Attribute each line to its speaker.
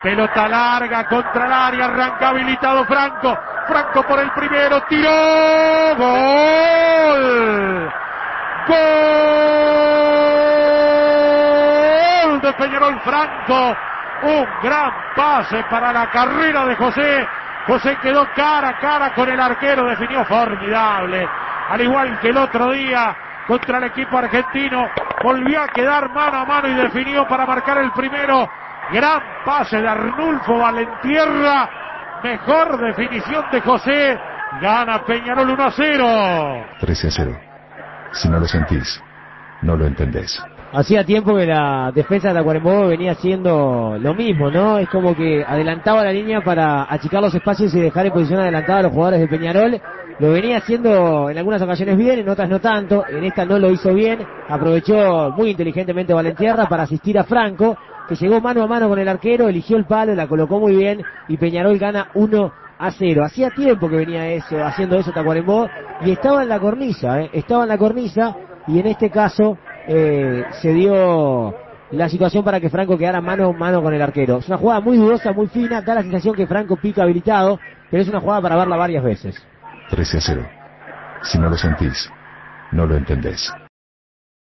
Speaker 1: Pelota larga contra el área, arranca habilitado Franco. Franco por el primero, tiró. ¡Gol! ¡Gol de Peñarol Franco! Un gran pase para la carrera de José. José quedó cara a cara con el arquero, definió formidable. Al igual que el otro día contra el equipo argentino, volvió a quedar mano a mano y definió para marcar el primero. Gran pase de Arnulfo Valentierra. Mejor definición de José. Gana Peñarol 1-0.
Speaker 2: 13-0. Si no lo sentís, no lo entendés.
Speaker 3: Hacía tiempo que la defensa de Tacuarembó venía haciendo lo mismo, ¿no? Es como que adelantaba la línea para achicar los espacios y dejar en posición adelantada a los jugadores de Peñarol. Lo venía haciendo en algunas ocasiones bien, en otras no tanto. En esta no lo hizo bien. Aprovechó muy inteligentemente Valentierra para asistir a Franco, que llegó mano a mano con el arquero, eligió el palo, la colocó muy bien y Peñarol gana 1-0. Hacía tiempo que venía haciendo eso Tacuarembó y estaba en la cornisa, estaba en la cornisa y en este caso se dio la situación para que Franco quedara mano a mano con el arquero. Es una jugada muy dudosa, muy fina, da la sensación que Franco pica habilitado, pero es una jugada para verla varias veces.
Speaker 2: 13-0. Si no lo sentís, no lo entendés.